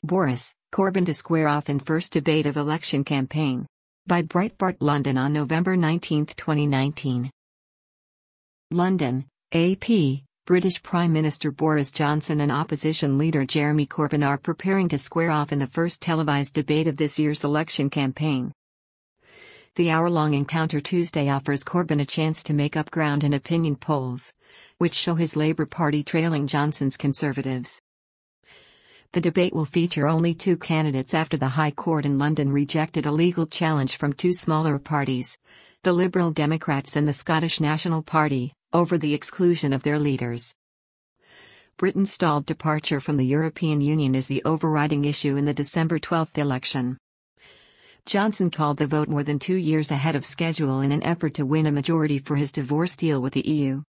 Boris, Corbyn to square off in first debate of election campaign. By Breitbart London on November 19, 2019. London, AP, British Prime Minister Boris Johnson and opposition leader Jeremy Corbyn are preparing to square off in the first televised debate of this year's election campaign. The hour-long encounter Tuesday offers Corbyn a chance to make up ground in opinion polls, which show his Labour Party trailing Johnson's Conservatives. The debate will feature only two candidates after the High Court in London rejected a legal challenge from two smaller parties, the Liberal Democrats and the Scottish National Party, over the exclusion of their leaders. Britain's stalled departure from the European Union is the overriding issue in the December 12 election. Johnson called the vote more than 2 years ahead of schedule in an effort to win a majority for his divorce deal with the EU.